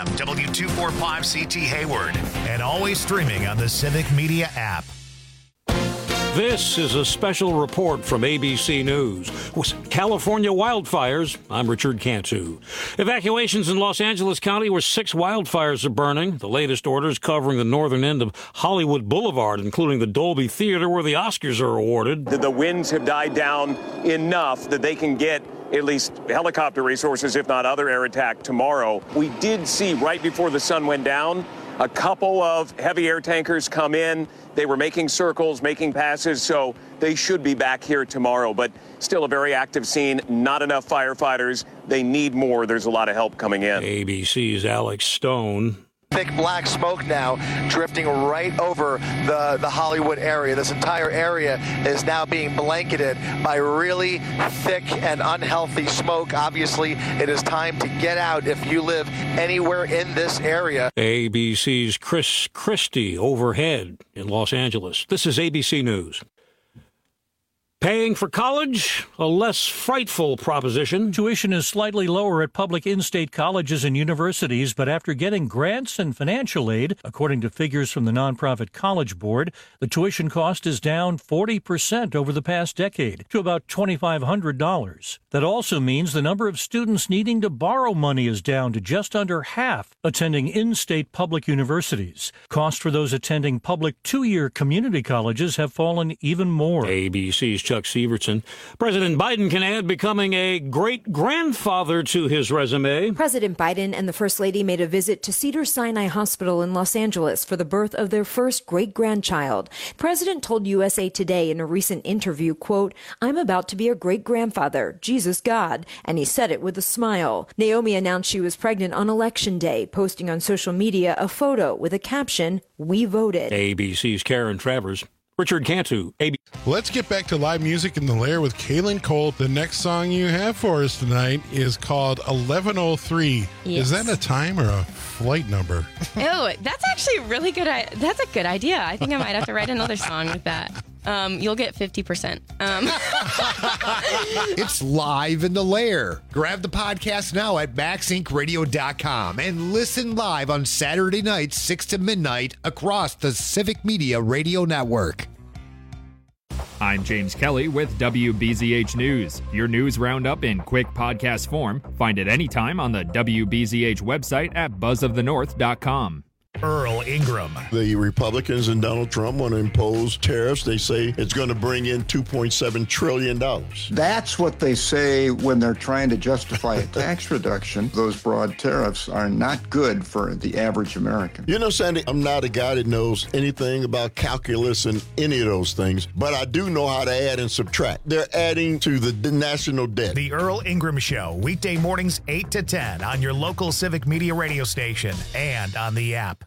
FM, W245CT Hayward, and always streaming on the Civic Media app. This is a special report from ABC News. California wildfires. I'm Richard Cantu. Evacuations in Los Angeles County where 6 wildfires are burning. The latest orders covering the northern end of Hollywood Boulevard, including the Dolby Theater where the Oscars are awarded. The winds have died down enough that they can get at least helicopter resources, if not other air attack tomorrow. We did see right before the sun went down a couple of heavy air tankers come in. They were making circles, making passes, so they should be back here tomorrow. But still a very active scene, not enough firefighters. They need more. There's a lot of help coming in. ABC's Alex Stone. Thick black smoke now drifting right over the Hollywood area. This entire area is now being blanketed by really thick and unhealthy smoke. Obviously, it is time to get out if you live anywhere in this area. ABC's Chris Christie overhead in Los Angeles. This is ABC News. Paying for college, a less frightful proposition. Tuition is slightly lower at public in-state colleges and universities, but after getting grants and financial aid, according to figures from the nonprofit College Board, the tuition cost is down 40% over the past decade to about $2,500. That also means the number of students needing to borrow money is down to just under half attending in-state public universities. Costs for those attending public 2-year community colleges have fallen even more. ABC's Chuck Severson. President Biden can add becoming a great-grandfather to his resume. President Biden and the First Lady made a visit to Cedars-Sinai Hospital in Los Angeles for the birth of their first great-grandchild. The president told USA Today in a recent interview, quote, "I'm about to be a great-grandfather, Jesus God," and he said it with a smile. Naomi announced she was pregnant on Election Day, posting on social media a photo with a caption, "We voted." ABC's Karen Travers. Richard Cantu, ABC. Let's get back to live music in the Lair with Kaylin Cole. The next song you have for us tonight is called 1103. Yes. Is that a time or a flight number? Oh, that's actually really good. That's a good idea. I think I might have to write another song with that. You'll get 50%. It's live in the Lair. Grab the podcast now at MaxIncRadio.com and listen live on Saturday nights, 6 to midnight, across the Civic Media Radio Network. I'm James Kelly with WBZH News. Your news roundup in quick podcast form. Find it anytime on the WBZH website at buzzofthenorth.com. Earl Ingram. The Republicans and Donald Trump want to impose tariffs. They say it's going to bring in $2.7 trillion. That's what they say when they're trying to justify a tax reduction. Those broad tariffs are not good for the average American. You know, Sandy, I'm not a guy that knows anything about calculus and any of those things, but I do know how to add and subtract. They're adding to the national debt. The Earl Ingram Show, weekday mornings 8 to 10 on your local Civic Media radio station and on the app.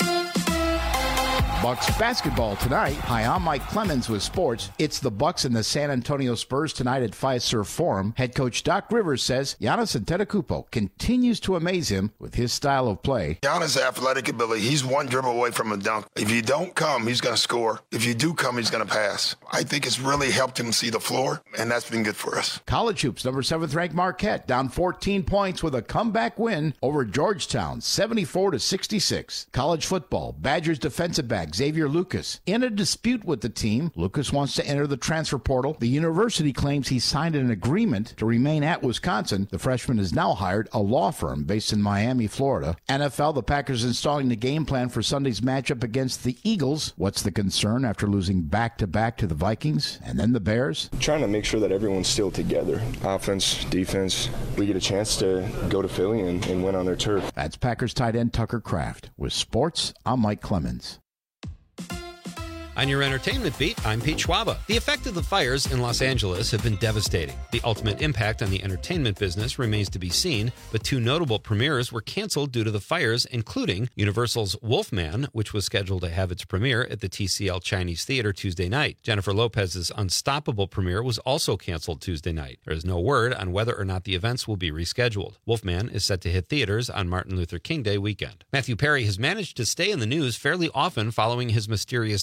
Bucks basketball tonight. Hi, I'm Mike Clemens with sports. It's the Bucks and the San Antonio Spurs tonight at Fiserv Forum. Head coach Doc Rivers says Giannis Antetokounmpo continues to amaze him with his style of play. Giannis' athletic ability, he's one dribble away from a dunk. If you don't come, he's going to score. If you do come, he's going to pass. I think it's really helped him see the floor, and that's been good for us. College hoops, number 7th ranked Marquette, down 14 points with a comeback win over Georgetown, 74-66. College football, Badgers defensive back Xavier Lucas in a dispute with the team. Lucas wants to enter the transfer portal. The university claims he signed an agreement to remain at Wisconsin. The freshman has now hired a law firm based in Miami, Florida. NFL, the Packers installing the game plan for Sunday's matchup against the Eagles. What's the concern after losing back-to-back to the Vikings and then the Bears? Trying to make sure that everyone's still together. Offense, defense. We get a chance to go to Philly and win on their turf. That's Packers tight end Tucker Kraft. With sports, I'm Mike Clemens. On your entertainment beat, I'm Pete Schwaba. The effect of the fires in Los Angeles have been devastating. The ultimate impact on the entertainment business remains to be seen, but 2 notable premieres were canceled due to the fires, including Universal's Wolfman, which was scheduled to have its premiere at the TCL Chinese Theater Tuesday night. Jennifer Lopez's Unstoppable premiere was also canceled Tuesday night. There is no word on whether or not the events will be rescheduled. Wolfman is set to hit theaters on Martin Luther King Day weekend. Matthew Perry has managed to stay in the news fairly often following his mysterious death in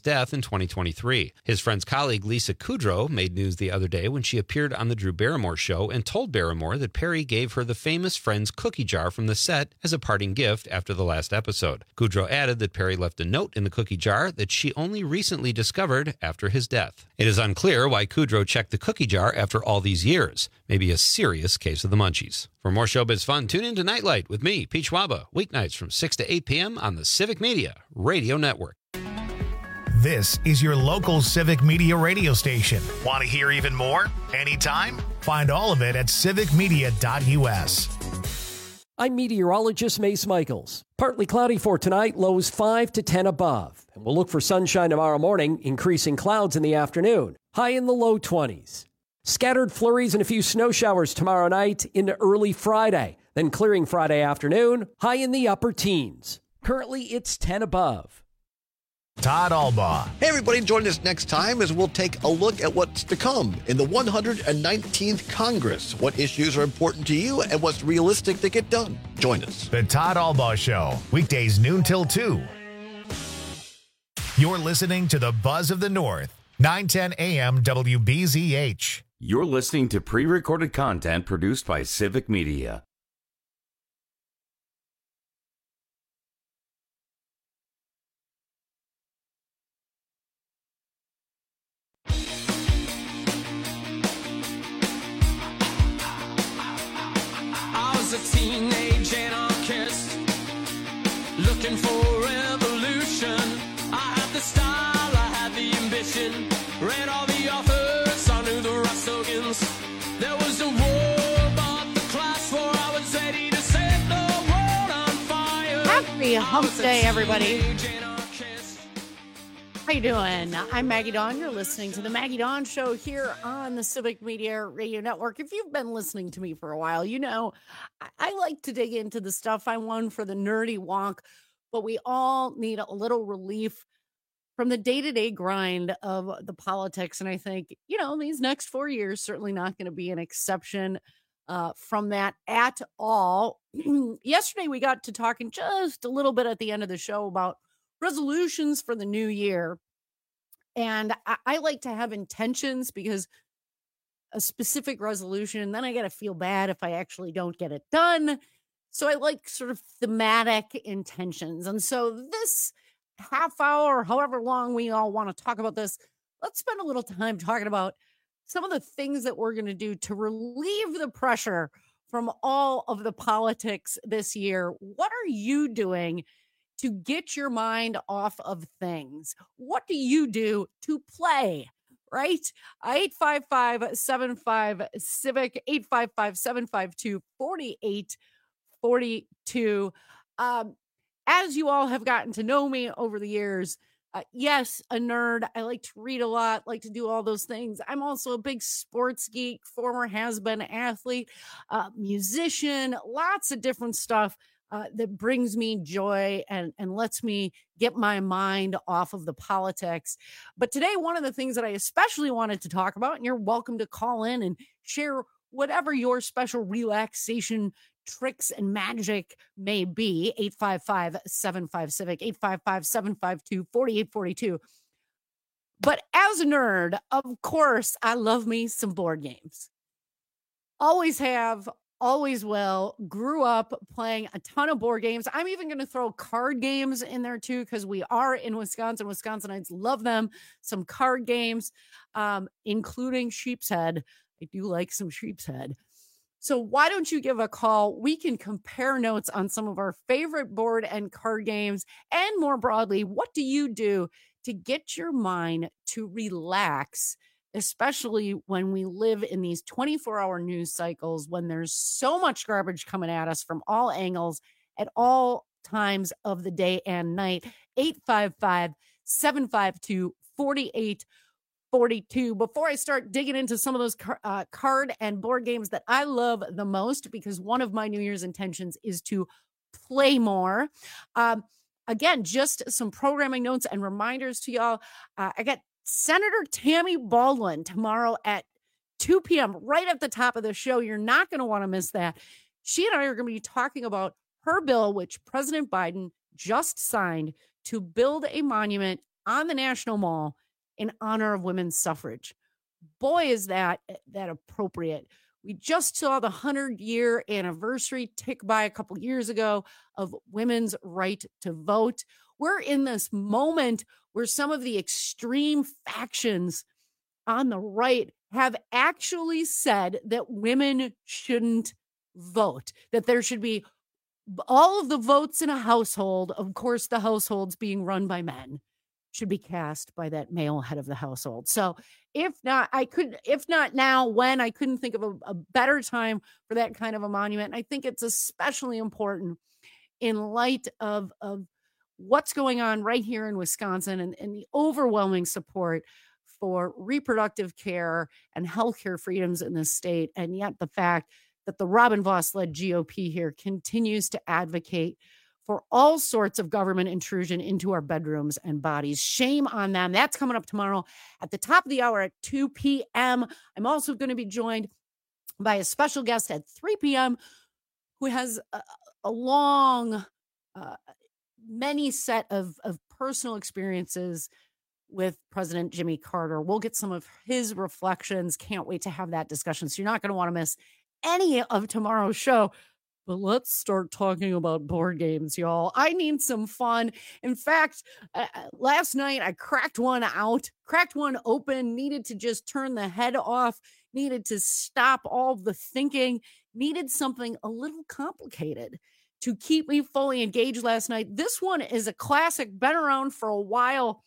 2023. His friend's colleague Lisa Kudrow made news the other day when she appeared on The Drew Barrymore Show and told Barrymore that Perry gave her the famous Friends cookie jar from the set as a parting gift after the last episode. Kudrow added that Perry left a note in the cookie jar that she only recently discovered after his death. It is unclear why Kudrow checked the cookie jar after all these years. Maybe a serious case of the munchies. For more showbiz fun, tune in to Nightlight with me, Pete Schwaba, weeknights from 6 to 8 p.m. on the Civic Media Radio Network. This is your local Civic Media radio station. Want to hear even more? Anytime? Find all of it at civicmedia.us. I'm meteorologist Mace Michaels. Partly cloudy for tonight, lows 5 to 10 above. And we'll look for sunshine tomorrow morning, increasing clouds in the afternoon, high in the low 20s. Scattered flurries and a few snow showers tomorrow night into early Friday, then clearing Friday afternoon, high in the upper teens. Currently, it's 10 above. Todd Albaugh. Hey, everybody, join us next time as we'll take a look at what's to come in the 119th Congress. What issues are important to you and what's realistic to get done. Join us. The Todd Albaugh Show, weekdays noon till 2. You're listening to the Buzz of the North, 910 AM WBZH. You're listening to pre-recorded content produced by Civic Media. A teenage anarchist looking for revolution. I had the style, I had the ambition, read all the authors, I knew the right slogans. There was a war, but the class war, I was ready to set the world on fire. Happy hump day, everybody. How you doing? I'm Maggie Dawn. You're listening to the Maggie Dawn Show here on the Civic Media Radio Network. If you've been listening to me for a while, you know I like to dig into the stuff. I'm one for the nerdy wonk, but we all need a little relief from the day-to-day grind of the politics. And I think, you know, these next 4 years certainly not going to be an exception from that at all. Yesterday, we got to talking just a little bit at the end of the show about resolutions for the new year. And I like to have intentions because a specific resolution, then I got to feel bad if I actually don't get it done. So I like sort of thematic intentions. And so this half hour, however long we all want to talk about this, let's spend a little time talking about some of the things that we're going to do to relieve the pressure from all of the politics this year. What are you doing to get your mind off of things? What do you do to play, right? 855-75-CIVIC, 855-752-4842. As you all have gotten to know me over the years, yes, a nerd. I like to read a lot, like to do all those things. I'm also a big sports geek, former has-been athlete, musician, lots of different stuff that brings me joy and lets me get my mind off of the politics. But today, one of the things that I especially wanted to talk about, and you're welcome to call in and share whatever your special relaxation tricks and magic may be, 855-75-CIVIC, 855-752-4842. But as a nerd, of course, I love me some board games. Always have, always will. Grew up playing a ton of board games. I'm even going to throw card games in there too, because we are in Wisconsin. Wisconsinites love them. Some card games, including Sheep's Head. I do like some Sheep's Head. So why don't you give a call? We can compare notes on some of our favorite board and card games. And more broadly, what do you do to get your mind to relax, especially when we live in these 24-hour news cycles, when there's so much garbage coming at us from all angles at all times of the day and night? 855-752-4842. Before I start digging into some of those card and board games that I love the most, because one of my New Year's intentions is to play more. Again, just some programming notes and reminders to y'all. I got Senator Tammy Baldwin tomorrow at 2 p.m. right at the top of the show. You're not going to want to miss that. She and I are going to be talking about her bill, which President Biden just signed, to build a monument on the National Mall in honor of women's suffrage. Boy, is that appropriate. We just saw the 100-year anniversary tick by a couple years ago of women's right to vote. We're in this moment where some of the extreme factions on the right have actually said that women shouldn't vote, that there should be all of the votes in a household, of course, the households being run by men, should be cast by that male head of the household. So if not now, when? I couldn't think of a better time for that kind of a monument. And I think it's especially important in light of what's going on right here in Wisconsin and the overwhelming support for reproductive care and healthcare freedoms in this state. And yet the fact that the Robin Vos-led GOP here continues to advocate for all sorts of government intrusion into our bedrooms and bodies. Shame on them. That's coming up tomorrow at the top of the hour at 2 p.m. I'm also going to be joined by a special guest at 3 p.m. who has a long, many set of personal experiences with President Jimmy Carter. We'll get some of his reflections. Can't wait to have that discussion. So you're not going to want to miss any of tomorrow's show. But let's start talking about board games, y'all. I need some fun. In fact, last night I cracked one open, needed to just turn the head off, needed to stop all the thinking, needed something a little complicated to keep me fully engaged last night. This one is a classic, been around for a while.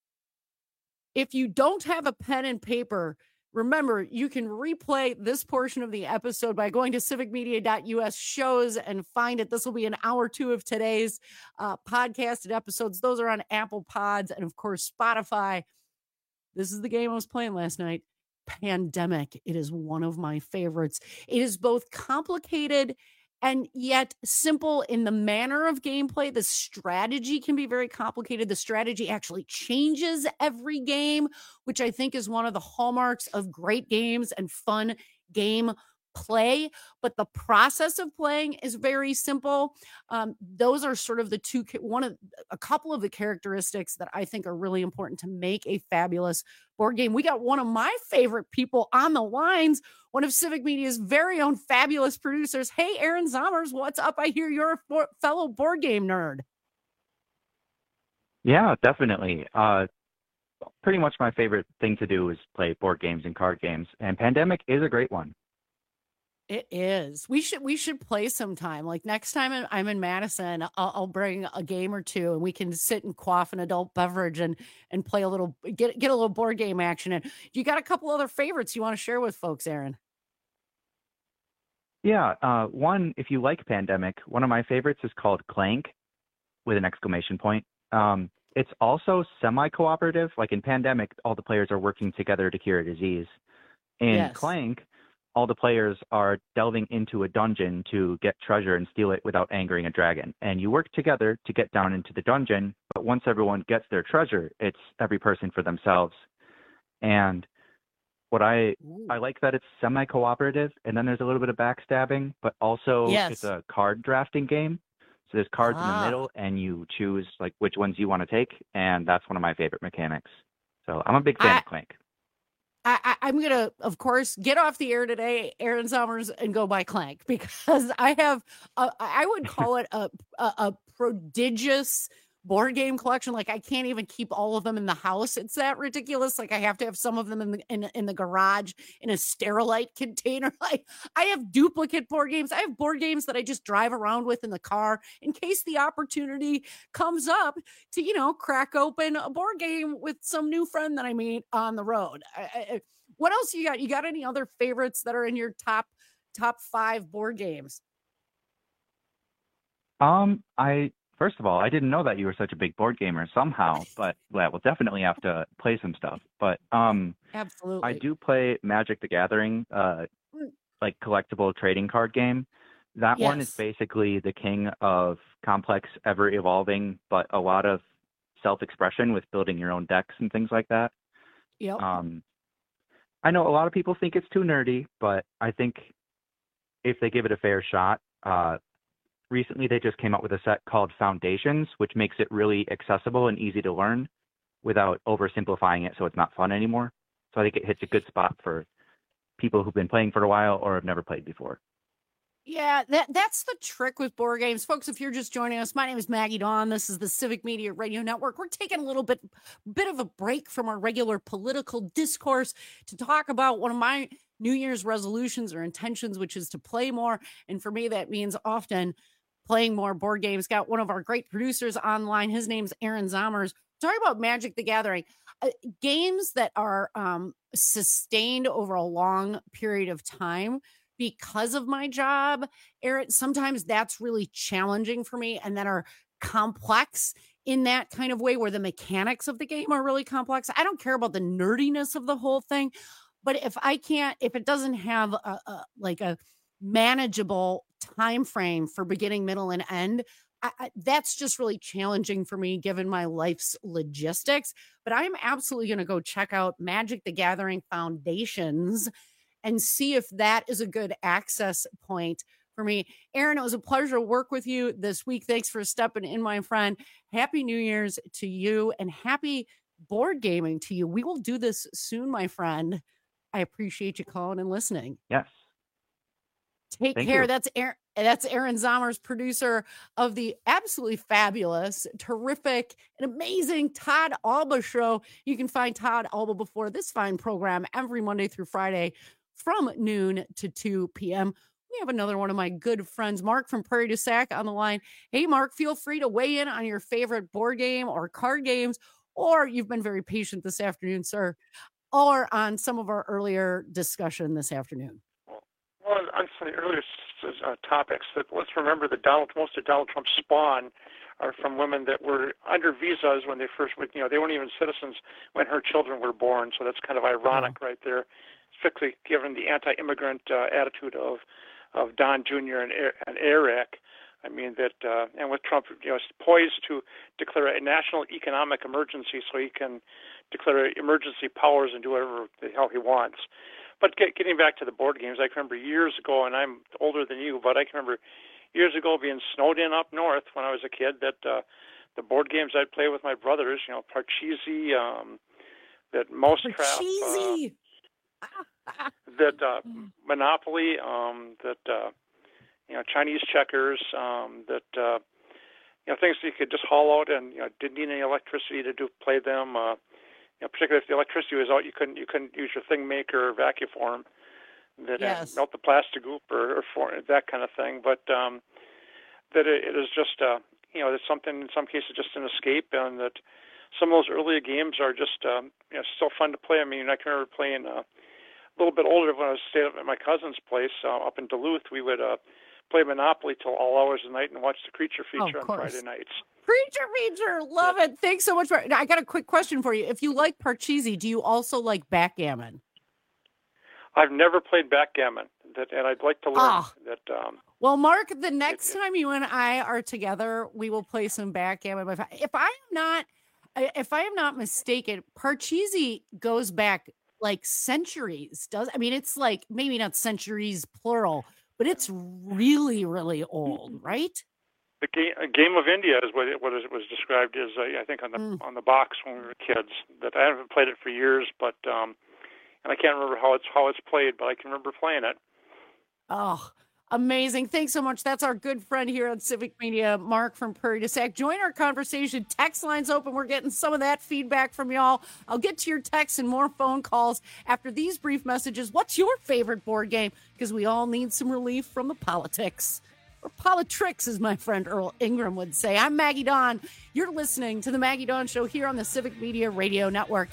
If you don't have a pen and paper, remember, you can replay this portion of the episode by going to civicmedia.us shows and find it. This will be an hour 2 of today's podcasted episodes. Those are on Apple Pods and, of course, Spotify. This is the game I was playing last night. Pandemic. It is one of my favorites. It is both complicated and yet simple in the manner of gameplay. The strategy can be very complicated. The strategy actually changes every game, which I think is one of the hallmarks of great games and fun game play. But the process of playing is very simple. Those are sort of a couple of the characteristics that I think are really important to make a fabulous board game. We got one of my favorite people on the lines, one of Civic Media's very own fabulous producers. Hey, Aaron Zommers, what's up? I hear you're a fellow board game nerd. Yeah, definitely. Pretty much my favorite thing to do is play board games and card games, and Pandemic is a great one. It is. We should play sometime. Like next time I'm in Madison, I'll bring a game or two and we can sit and quaff an adult beverage and play a little, get a little board game action. And you got a couple other favorites you want to share with folks, Aaron? Yeah. One, if you like Pandemic, one of my favorites is called Clank with an exclamation point. It's also semi-cooperative. Like in Pandemic, all the players are working together to cure a disease. In Clank, all the players are delving into a dungeon to get treasure and steal it without angering a dragon. And you work together to get down into the dungeon, but once everyone gets their treasure, it's every person for themselves. And what I like that it's semi-cooperative, and then there's a little bit of backstabbing, but also it's a card drafting game. So there's cards in the middle, and you choose like which ones you want to take, and that's one of my favorite mechanics. So I'm a big fan of Clank. I'm going to, of course, get off the air today, Aaron Zommers, and go buy Clank because I have, I would call it a prodigious board game collection. Like I can't even keep all of them in the house. It's that ridiculous. Like I have to have some of them in the garage in a Sterilite container. Like I have duplicate board games. I have board games that I just drive around with in the car in case the opportunity comes up to, crack open a board game with some new friend that I meet on the road. What else you got? You got any other favorites that are in your top 5 board games? First of all, I didn't know that you were such a big board gamer somehow, but we'll definitely have to play some stuff. But absolutely, I do play Magic the Gathering, like collectible trading card game. That one is basically the king of complex, ever evolving, but a lot of self-expression with building your own decks and things like that. Yep. I know a lot of people think it's too nerdy, but I think if they give it a fair shot, recently they just came out with a set called Foundations, which makes it really accessible and easy to learn. without oversimplifying it so it's not fun anymore. So I think it hits a good spot for people who've been playing for a while or have never played before. Yeah, that's the trick with board games. Folks, if you're just joining us, my name is Maggie Dawn. This is the Civic Media Radio Network. We're taking a little bit of a break from our regular political discourse to talk about one of my New Year's resolutions or intentions, which is to play more. And for me, that means often playing more board games. Got one of our great producers online. His name's Aaron Zommers. Talking about Magic the Gathering. Games that are sustained over a long period of time. Because of my job, Aaron, sometimes that's really challenging for me and that are complex in that kind of way where the mechanics of the game are really complex. I don't care about the nerdiness of the whole thing, but if it doesn't have a manageable time frame for beginning, middle, and end, that's just really challenging for me given my life's logistics. But I'm absolutely going to go check out Magic the Gathering Foundations and see if that is a good access point for me. Aaron, it was a pleasure to work with you this week. Thanks for stepping in, my friend. Happy New Year's to you and happy board gaming to you. We will do this soon, my friend. I appreciate you calling and listening. Yes. Take care. That's Aaron Zommers, producer of the absolutely fabulous, terrific, and amazing Todd Alba Show. You can find Todd Alba before this fine program every Monday through Friday from noon to 2 p.m. We have another one of my good friends, Mark from Prairie du Sac, on the line. Hey, Mark, feel free to weigh in on your favorite board game or card games, or you've been very patient this afternoon, sir, or on some of our earlier discussion this afternoon. Well, on some of the earlier topics, let's remember that most of Donald Trump's spawn are from women that were under visas when they first went, they weren't even citizens when her children were born. So that's kind of ironic right there, strictly given the anti-immigrant attitude of Don Jr. and Eric. I mean that, and with Trump, is poised to declare a national economic emergency so he can declare emergency powers and do whatever the hell he wants. But getting back to the board games, I can remember years ago, and I'm older than you, but I can remember years ago being snowed in up north when I was a kid that the board games I'd play with my brothers, Parcheesi, that Mousetrap, that Monopoly, that Chinese checkers, that things that you could just haul out and didn't need any electricity to play them. Particularly if the electricity was out, you couldn't use your thing maker or vacuum form that melt the plastic goop or for that kind of thing. But that it is just it's something in some cases just an escape, and that some of those earlier games are just still fun to play. I mean, I can remember playing a little bit older when I was staying up at my cousin's place up in Duluth. We would play Monopoly till all hours of the night and watch the Creature Feature on Friday nights. Creature Feature, love it. Thanks so much. I got a quick question for you. If you like Parcheesi, do you also like backgammon? I've never played backgammon, and I'd like to learn that. Well, Mark, the next time you and I are together, we will play some backgammon. If I am not mistaken, Parcheesi goes back like centuries. It's like maybe not centuries plural, but it's really, really old, right? The Game of India is what it was described as. I think on the box when we were kids. That I haven't played it for years, but and I can't remember how it's played, but I can remember playing it. Oh, amazing! Thanks so much. That's our good friend here on Civic Media, Mark from Prairie du Sac. Join our conversation. Text lines open. We're getting some of that feedback from y'all. I'll get to your texts and more phone calls after these brief messages. What's your favorite board game? Because we all need some relief from the politics. Or politricks, as my friend Earl Ingram would say. I'm Maggie Dawn. You're listening to the Maggie Dawn Show here on the Civic Media Radio Network,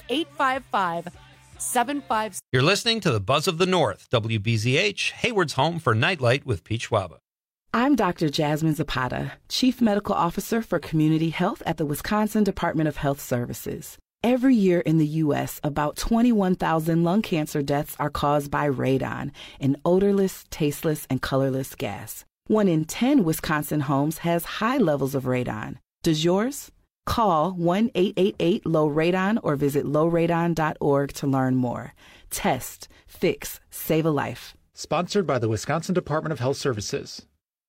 855-75. You're listening to the Buzz of the North, WBZH, Hayward's home for Nightlight with Pete Schwaba. I'm Dr. Jasmine Zapata, Chief Medical Officer for Community Health at the Wisconsin Department of Health Services. Every year in the U.S., about 21,000 lung cancer deaths are caused by radon, an odorless, tasteless, and colorless gas. 1 in 10 Wisconsin homes has high levels of radon. Does yours? Call 1-888-LOW-RADON or visit lowradon.org to learn more. Test, fix, save a life. Sponsored by the Wisconsin Department of Health Services.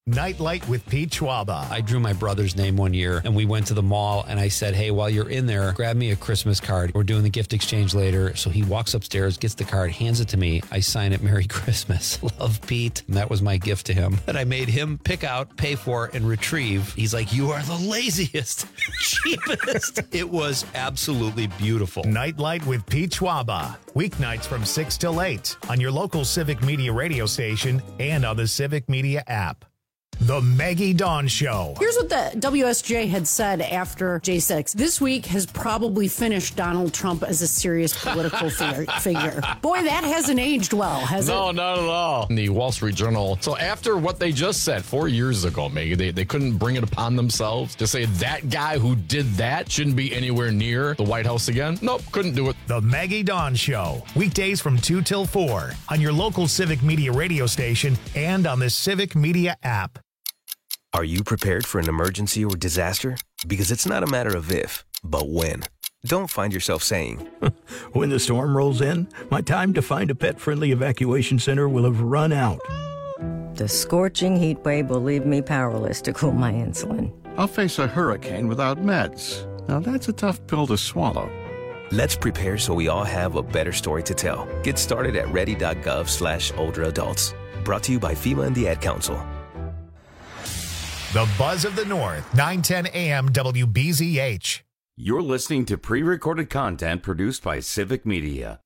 Nightlight with Pete Schwaba. I drew my brother's name one year, and we went to the mall, and I said, hey, while you're in there, grab me a Christmas card. We're doing the gift exchange later. So he walks upstairs, gets the card, hands it to me. I sign it, Merry Christmas. Love, Pete. And that was my gift to him that I made him pick out, pay for, and retrieve. He's like, you are the laziest, cheapest. It was absolutely beautiful. Nightlight with Pete Schwaba. Weeknights from 6 till 8 on your local Civic Media radio station and on the Civic Media app. The Maggie Dawn Show. Here's what the WSJ had said after J6. This week has probably finished Donald Trump as a serious political figure. Boy, that hasn't aged well, has it? No, not at all. In the Wall Street Journal. So after what they just said 4 years ago, Maggie, they couldn't bring it upon themselves to say that guy who did that shouldn't be anywhere near the White House again. Nope, couldn't do it. The Maggie Dawn Show. Weekdays from 2 till 4 on your local Civic Media radio station and on the Civic Media app. Are you prepared for an emergency or disaster? Because it's not a matter of if, but when. Don't find yourself saying, when the storm rolls in, my time to find a pet-friendly evacuation center will have run out. The scorching heat wave will leave me powerless to cool my insulin. I'll face a hurricane without meds. Now that's a tough pill to swallow. Let's prepare so we all have a better story to tell. Get started at ready.gov/older adults. Brought to you by FEMA and the Ad Council. The Buzz of the North, 910 AM WBZH. You're listening to pre-recorded content produced by Civic Media.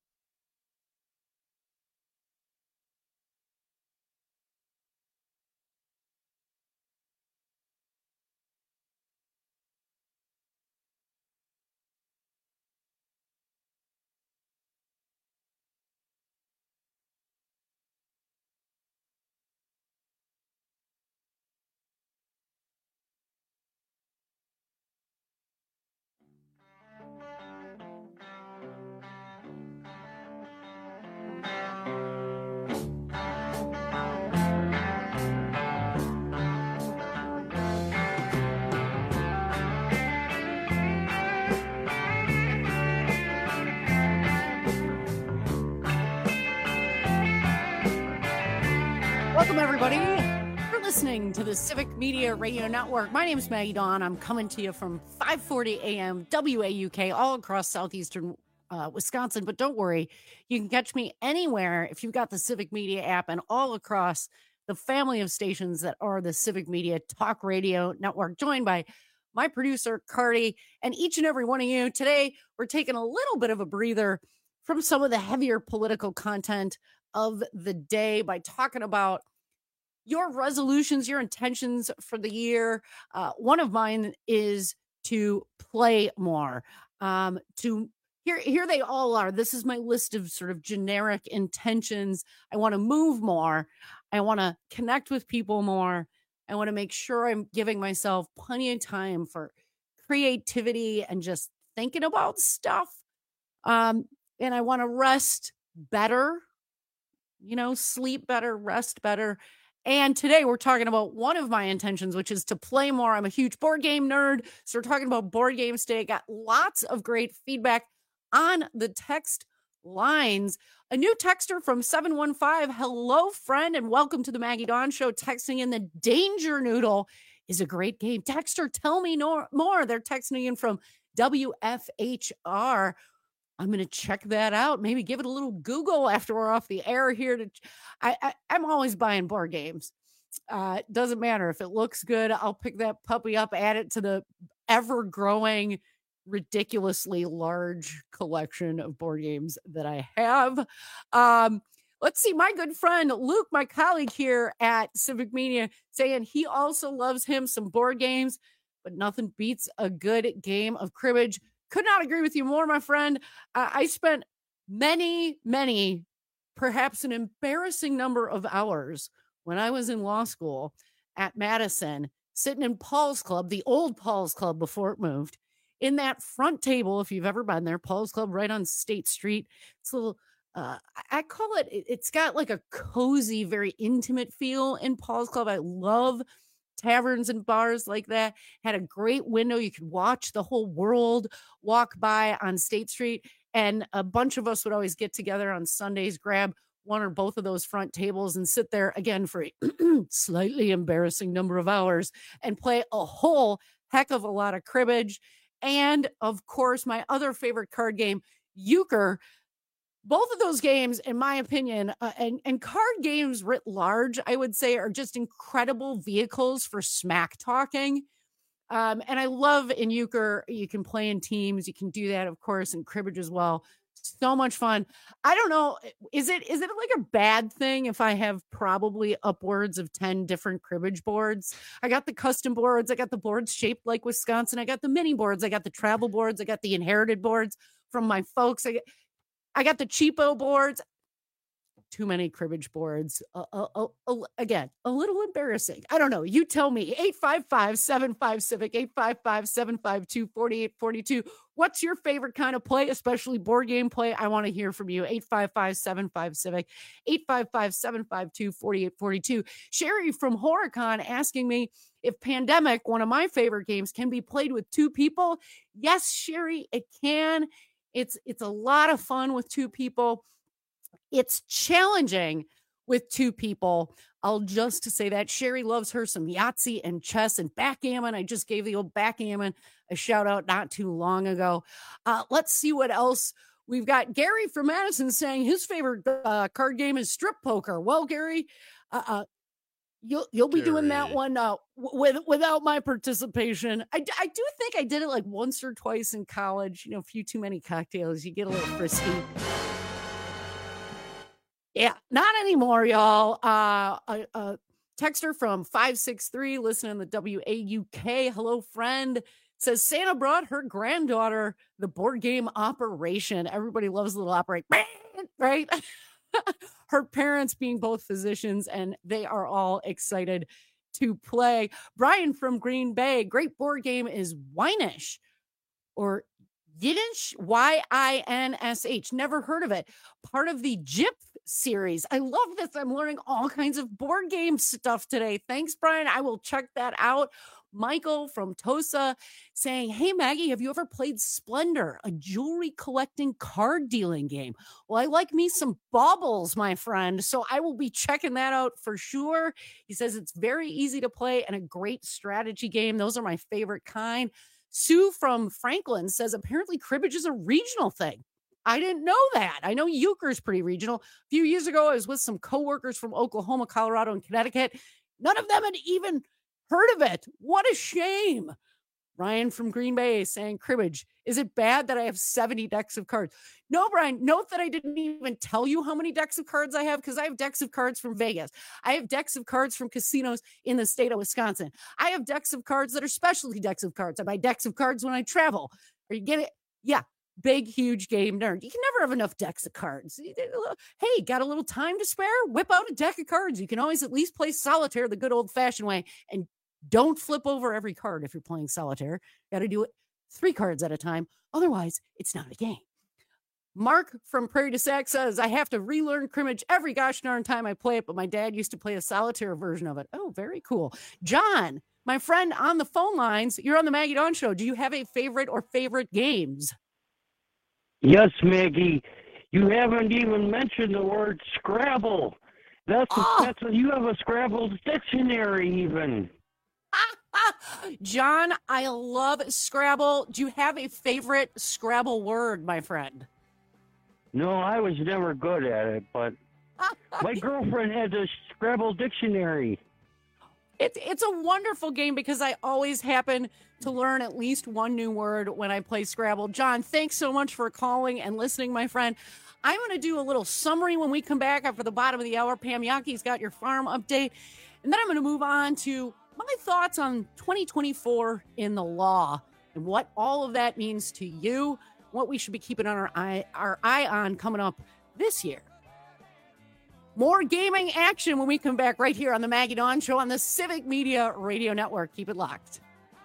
Welcome, everybody. You're listening to the Civic Media Radio Network. My name is Maggie Dawn. I'm coming to you from 5:40 a.m. WAUK all across southeastern Wisconsin. But don't worry, you can catch me anywhere if you've got the Civic Media app and all across the family of stations that are the Civic Media Talk Radio Network, joined by my producer, Cardi, and each and every one of you. Today, we're taking a little bit of a breather from some of the heavier political content of the day by talking about your resolutions, your intentions for the year. One of mine is to play more. Here they all are. This is my list of sort of generic intentions. I want to move more. I want to connect with people more. I want to make sure I'm giving myself plenty of time for creativity and just thinking about stuff. And I want to rest better, sleep better, rest better. And today we're talking about one of my intentions, which is to play more. I'm a huge board game nerd. So we're talking about board games today. Got lots of great feedback on the text lines. A new texter from 715. Hello, friend, and welcome to the Maggie Dawn Show. Texting in the Danger Noodle is a great game. Texter, tell me more. They're texting in from WFHR. I'm going to check that out. Maybe give it a little Google after we're off the air here. I'm always buying board games. Doesn't matter if it looks good. I'll pick that puppy up, add it to the ever-growing, ridiculously large collection of board games that I have. Let's see. My good friend Luke, my colleague here at Civic Media, saying he also loves him some board games, but nothing beats a good game of cribbage. Could not agree with you more, my friend. I spent many, perhaps an embarrassing number of hours when I was in law school at Madison, sitting in Paul's Club, the old Paul's Club before it moved, in that front table, if you've ever been there, Paul's Club right on State Street. It's a little, I call it's got like a cozy, very intimate feel in Paul's Club. I love taverns and bars like that. Had a great window. You could watch the whole world walk by on State Street. And a bunch of us would always get together on Sundays, grab one or both of those front tables and sit there again for a slightly embarrassing number of hours and play a whole heck of a lot of cribbage. And of course, my other favorite card game, euchre. Both of those games, in my opinion, and card games writ large, I would say, are just incredible vehicles for smack talking. And I love in euchre, you can play in teams. You can do that, of course, in cribbage as well. So much fun. I don't know. Is it like a bad thing if I have probably upwards of 10 different cribbage boards? I got the custom boards. I got the boards shaped like Wisconsin. I got the mini boards. I got the travel boards. I got the inherited boards from my folks. I got the cheapo boards. Too many cribbage boards. Again, a little embarrassing. I don't know. You tell me. 855-75-CIVIC, 855-752-4842. What's your favorite kind of play, especially board game play? I want to hear from you. 855-75-CIVIC, 855-752-4842. Sherry from Horicon asking me if Pandemic, one of my favorite games, can be played with two people. Yes, Sherry, it can. It's a lot of fun with two people. It's challenging with two people. I'll just say that Sherry loves her some Yahtzee and chess and backgammon. I just gave the old backgammon a shout out not too long ago. Let's see what else we've got. Gary from Madison saying his favorite card game is strip poker. Well, Gary, you'll be doing that one without my participation. I do think I did it like once or twice in college. You know, a few too many cocktails, you get a little frisky. Yeah, not anymore, y'all. A texter from 563 listening to the WAUK. Hello, friend. Says Santa brought her granddaughter the board game Operation. Everybody loves the little Operation, right? Her parents being both physicians, and they are all excited to play. Brian from Green Bay. Great board game is Winish or Yiddish, YINSH. Never heard of it. Part of the JIP series. I love this. I'm learning all kinds of board game stuff today. Thanks, Brian. I will check that out. Michael from Tosa saying, hey, Maggie, have you ever played Splendor, a jewelry collecting card dealing game? Well, I like me some baubles, my friend, so I will be checking that out for sure. He says it's very easy to play and a great strategy game. Those are my favorite kind. Sue from Franklin says apparently cribbage is a regional thing. I didn't know that. I know euchre is pretty regional. A few years ago, I was with some coworkers from Oklahoma, Colorado, and Connecticut. None of them had even heard of it. What a shame. Ryan from Green Bay saying cribbage. Is it bad that I have 70 decks of cards? No, Brian, note that I didn't even tell you how many decks of cards I have because I have decks of cards from Vegas. I have decks of cards from casinos in the state of Wisconsin. I have decks of cards that are specialty decks of cards. I buy decks of cards when I travel. Are you getting it? Yeah. Big, huge game nerd. You can never have enough decks of cards. Hey, got a little time to spare? Whip out a deck of cards. You can always at least play solitaire the good old-fashioned way. And don't flip over every card if you're playing solitaire. Got to do it 3 cards at a time. Otherwise, it's not a game. Mark from Prairie du Sac says, I have to relearn cribbage every gosh darn time I play it, but my dad used to play a solitaire version of it. Oh, very cool. John, my friend on the phone lines, you're on the Maggie Dawn Show. Do you have a favorite or favorite games? Yes, Maggie. You haven't even mentioned the word Scrabble. That's you have a Scrabble dictionary even. John, I love Scrabble. Do you have a favorite Scrabble word, my friend? No, I was never good at it, but my girlfriend has a Scrabble dictionary. It's a wonderful game because I always happen to learn at least one new word when I play Scrabble. John, thanks so much for calling and listening, my friend. I'm going to do a little summary when we come back after the bottom of the hour. Pam Yaki's got your farm update. And then I'm going to move on to my thoughts on 2024 in the law and what all of that means to you, what we should be keeping on our eye on coming up this year. More gaming action when we come back right here on the Maggie Dawn Show on the Civic Media Radio Network. Keep it locked.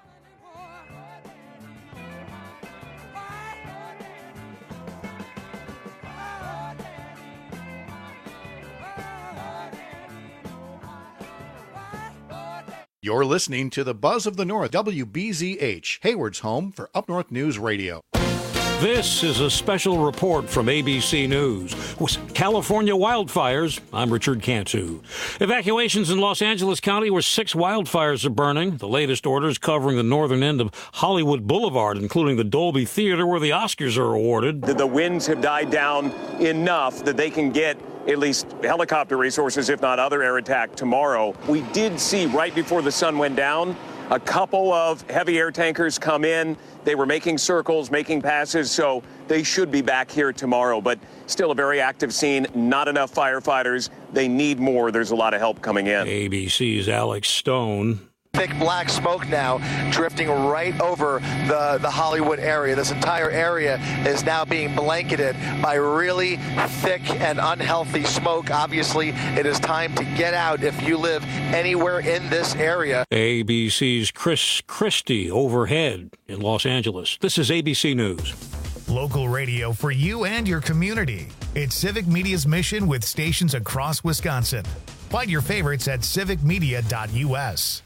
You're listening to the Buzz of the North, WBZH, Hayward's home for Up North News Radio. This is a special report from ABC News. With California wildfires, I'm Richard Cantu. Evacuations in Los Angeles County where 6 wildfires are burning. The latest orders covering the northern end of Hollywood Boulevard, including the Dolby Theater where the Oscars are awarded. The winds have died down enough that they can get at least helicopter resources, if not other air attack tomorrow. We did see right before the sun went down a couple of heavy air tankers come in. They were making circles, making passes, so they should be back here tomorrow. But still a very active scene, not enough firefighters. They need more. There's a lot of help coming in. ABC's Alex Stone. Thick black smoke now drifting right over the Hollywood area. This entire area is now being blanketed by really thick and unhealthy smoke. Obviously, it is time to get out if you live anywhere in this area. ABC's Chris Christie overhead in Los Angeles. This is ABC News. Local radio for you and your community. It's Civic Media's mission with stations across Wisconsin. Find your favorites at civicmedia.us.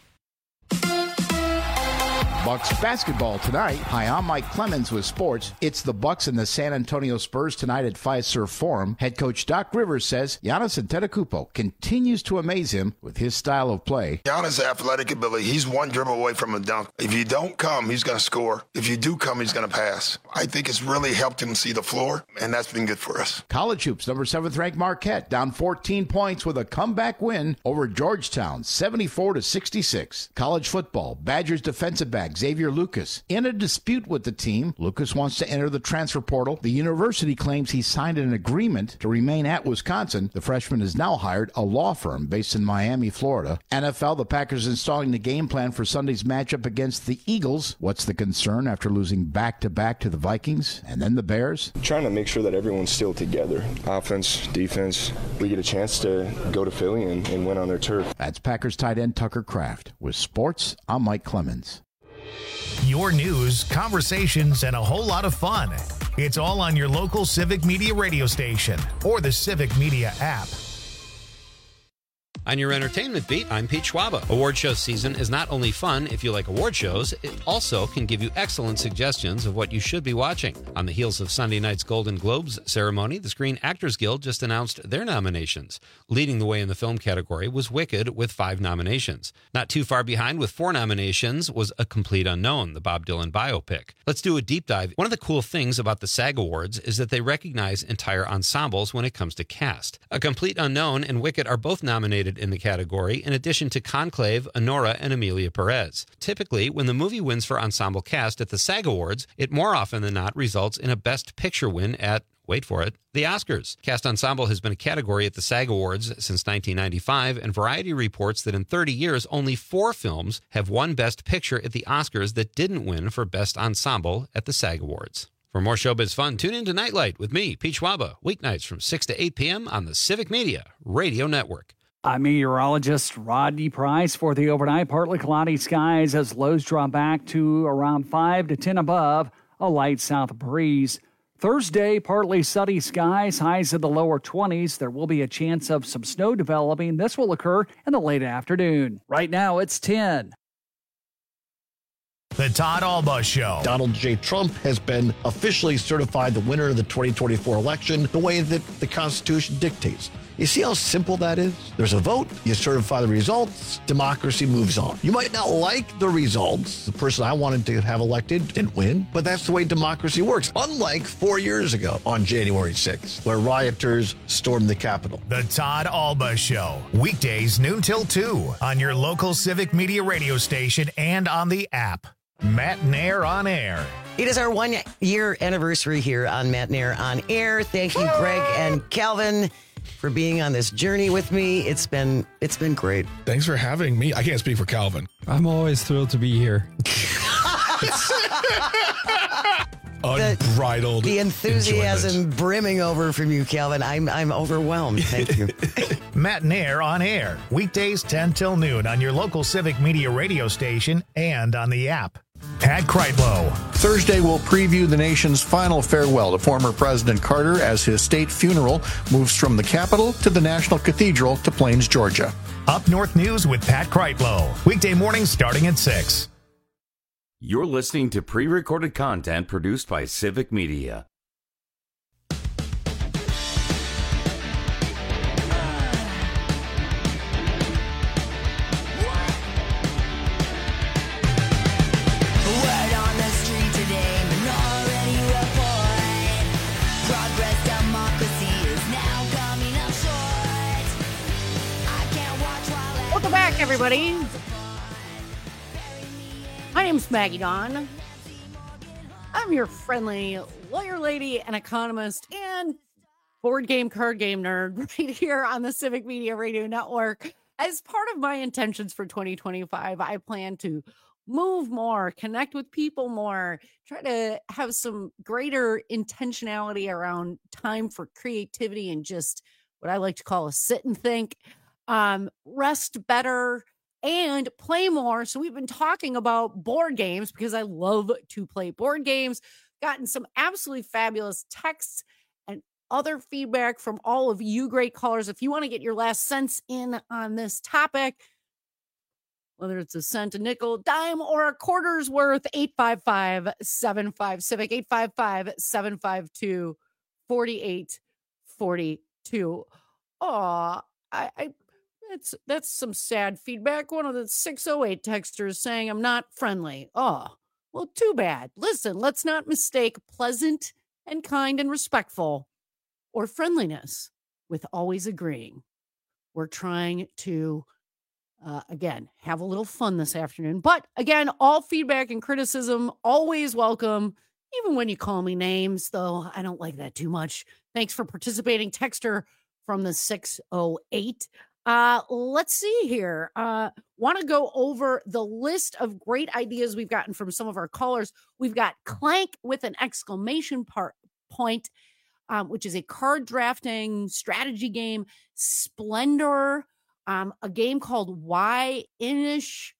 Bucks basketball tonight. Hi, I'm Mike Clemens with sports. It's the Bucks and the San Antonio Spurs tonight at Fiserv Forum. Head coach Doc Rivers says Giannis Antetokounmpo continues to amaze him with his style of play. Giannis' athletic ability, he's one dribble away from a dunk. If you don't come, he's going to score. If you do come, he's going to pass. I think it's really helped him see the floor, and that's been good for us. College hoops, number 7th ranked Marquette, down 14 points with a comeback win over Georgetown, 74-66. College football, Badgers defensive back Xavier Lucas in a dispute with the team. Lucas wants to enter the transfer portal. The university claims he signed an agreement to remain at Wisconsin. The freshman has now hired a law firm based in Miami, Florida. NFL, the Packers installing the game plan for Sunday's matchup against the Eagles. What's the concern after losing back-to-back to the Vikings and then the Bears? Trying to make sure that everyone's still together. Offense, defense. We get a chance to go to Philly and win on their turf. That's Packers tight end Tucker Kraft. With sports, I'm Mike Clemens. Your news, conversations, and a whole lot of fun. It's all on your local Civic Media radio station or the Civic Media app. On your entertainment beat, I'm Pete Schwaba. Award show season is not only fun if you like award shows, it also can give you excellent suggestions of what you should be watching. On the heels of Sunday night's Golden Globes ceremony, the Screen Actors Guild just announced their nominations. Leading the way in the film category was Wicked with 5 nominations. Not too far behind with 4 nominations was A Complete Unknown, the Bob Dylan biopic. Let's do a deep dive. One of the cool things about the SAG Awards is that they recognize entire ensembles when it comes to cast. A Complete Unknown and Wicked are both nominated in the category, in addition to Conclave, Honora, and Amelia Perez. Typically, when the movie wins for ensemble cast at the SAG Awards, it more often than not results in a Best Picture win at, wait for it, the Oscars. Cast Ensemble has been a category at the SAG Awards since 1995, and Variety reports that in 30 years, only 4 films have won Best Picture at the Oscars that didn't win for Best Ensemble at the SAG Awards. For more showbiz fun, tune in to Nightlight with me, Pete Schwaba, weeknights from 6 to 8 p.m. on the Civic Media Radio Network. I'm meteorologist Rodney Price for the overnight. Partly cloudy skies as lows drop back to around 5 to 10 above, a light south breeze. Thursday, partly sunny skies, highs in the lower 20s. There will be a chance of some snow developing. This will occur in the late afternoon. Right now, it's 10. The Todd Alba Show. Donald J. Trump has been officially certified the winner of the 2024 election the way that the Constitution dictates. You see how simple that is? There's a vote, you certify the results, democracy moves on. You might not like the results. The person I wanted to have elected didn't win, but that's the way democracy works. Unlike 4 years ago on January 6th, where rioters stormed the Capitol. The Todd Alba Show. Weekdays noon till 2 on your local Civic Media radio station and on the app. Matt Nair on Air. It is our 1-year anniversary here on Matt Nair on Air. Thank you, Greg and Calvin, for being on this journey with me. It's been great. Thanks for having me. I can't speak for Calvin. I'm always thrilled to be here. Unbridled the enthusiasm brimming over from you, Calvin. I'm overwhelmed. Thank you. Matt Nair on Air. Weekdays 10 till noon on your local Civic Media radio station and on the app. Pat Kreitlow. Thursday will preview the nation's final farewell to former President Carter as his state funeral moves from the Capitol to the National Cathedral to Plains, Georgia. Up North News with Pat Kreitlow. Weekday mornings starting at 6. You're listening to pre-recorded content produced by Civic Media. Welcome back, everybody. My name's Maggie Dawn. I'm your friendly lawyer lady and economist and board game, card game nerd right here on the Civic Media Radio Network. As part of my intentions for 2025, I plan to move more, connect with people more, try to have some greater intentionality around time for creativity and just what I like to call a sit and think, rest better, and play more. So we've been talking about board games because I love to play board games. Gotten some absolutely fabulous texts and other feedback from all of you great callers. If you want to get your last cents in on this topic, whether it's a cent, a nickel, dime, or a quarter's worth, 855-75-CIVIC, 855-752-4842. Oh, that's some sad feedback. One of the 608 texters saying I'm not friendly. Oh, well, too bad. Listen, let's not mistake pleasant and kind and respectful or friendliness with always agreeing. We're trying to, again, have a little fun this afternoon. But again, all feedback and criticism always welcome, even when you call me names, though I don't like that too much. Thanks for participating, texter from the 608. Let's see here. Want to go over the list of great ideas we've gotten from some of our callers. We've got Clank with an exclamation point, which is a card drafting strategy game. Splendor, a game called Ynsh,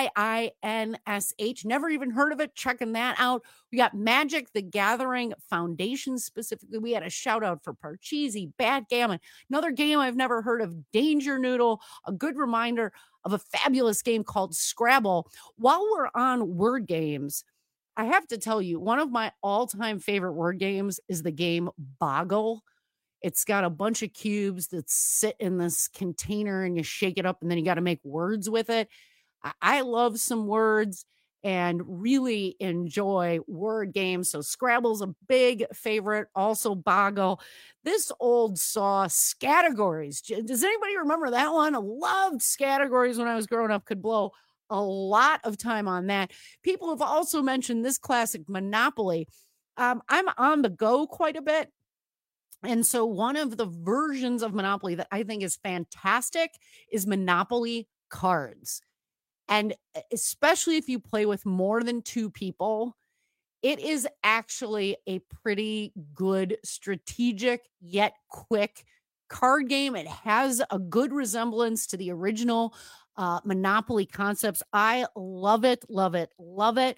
Ynsh. Never even heard of it. Checking that out. We got Magic the Gathering Foundation specifically. We had a shout out for Parcheesi, Backgammon. Another game I've never heard of, Danger Noodle. A good reminder of a fabulous game called Scrabble. While we're on word games, I have to tell you, one of my all-time favorite word games is the game Boggle. It's got a bunch of cubes that sit in this container and you shake it up and then you got to make words with it. I love some words and really enjoy word games. So Scrabble's a big favorite. Also Boggle. This old saw, Scattergories. Does anybody remember that one? I loved Scattergories when I was growing up. Could blow a lot of time on that. People have also mentioned this classic Monopoly. I'm on the go quite a bit. And so one of the versions of Monopoly that I think is fantastic is Monopoly Cards. And especially if you play with more than two people, it is actually a pretty good strategic yet quick card game. It has a good resemblance to the original Monopoly concepts. I love it, love it, love it.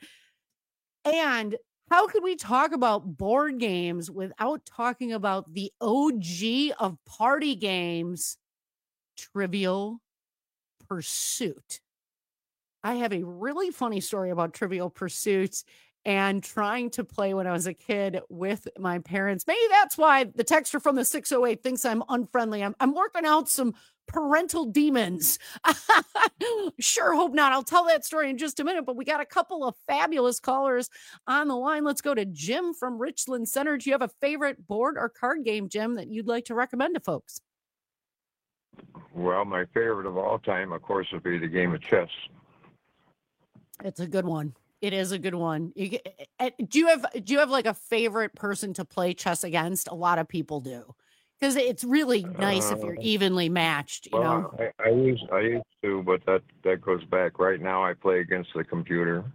And how could we talk about board games without talking about the OG of party games, Trivial Pursuit? I have a really funny story about Trivial Pursuit and trying to play when I was a kid with my parents. Maybe that's why the texter from the 608 thinks I'm unfriendly. I'm working out some parental demons. Sure hope not. I'll tell that story in just a minute, but we got a couple of fabulous callers on the line. Let's go to Jim from Richland Center. Do you have a favorite board or card game, Jim, that you'd like to recommend to folks? Well, my favorite of all time, of course, would be the game of chess. It's a good one. It is a good one. Do you have like a favorite person to play chess against? A lot of people do, because it's really nice if you're evenly matched. You know, I used to, but that goes back. Right now, I play against the computer.